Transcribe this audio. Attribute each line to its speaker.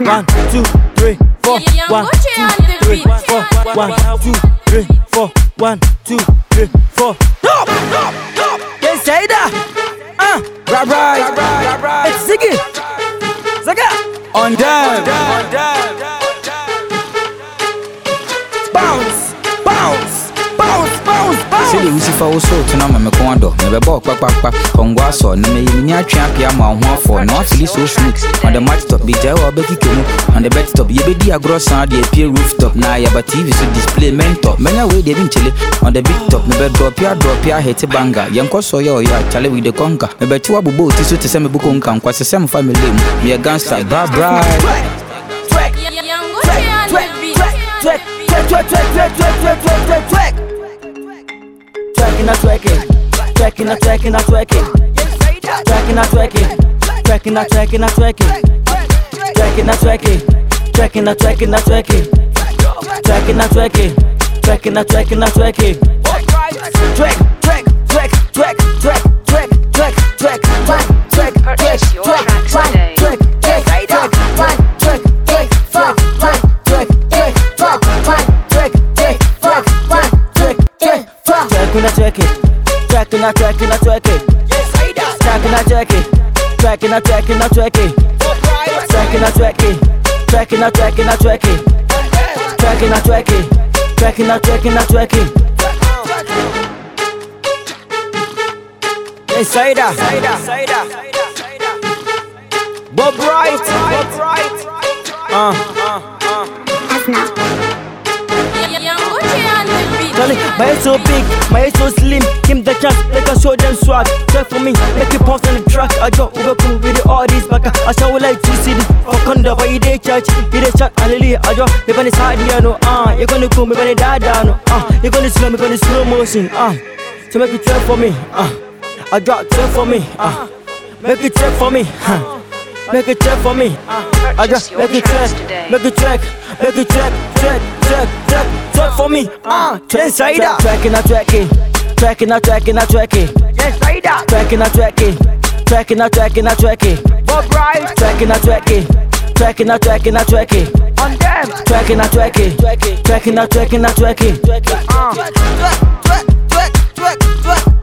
Speaker 1: 1, 2, 3, 4. 1, 2, 3, 4. 1, 2, 3, 4. 1, 2, 3, 4. Stop! Yes, say that. Right. It's Ziggy. Zaga. On them. Bounce.
Speaker 2: Say the Lucifer also to know my condo. Never bought papa. Conguaso, no me champion, my one for no actually so smooth. On the match top, be jail or Betty Kimo. On the bed top, ye be a gross on the appear rooftop. Now, ya but TV so display mentor. Many away they been chilly. On the big top, me bed drop ya, hate a banger. Young Cosso, ya, Charlie with the conquer. Me bet you a boat, this is the same book on come, quite the same family. Me a gangster, bye. Tracking. Bob Bright. My head so big, my head so slim. Give the chance, make us show them swag. Try for me, make it pause on the track. I drop overcome with all these back. I shall like to see the fuck under, but you dey church, you dey chat, hallelujah. I drop, me when it's hard, you know, you're gonna go, me when it die down, you're gonna slow, me gonna slow motion, so make it trap for me, I drop trap for me, make it trap for me, make it trap for me, I drop, make it track for me, inside out. Tracking. Yes, right out. Tracking. Bob Bright. Tracking. On them. Tracking.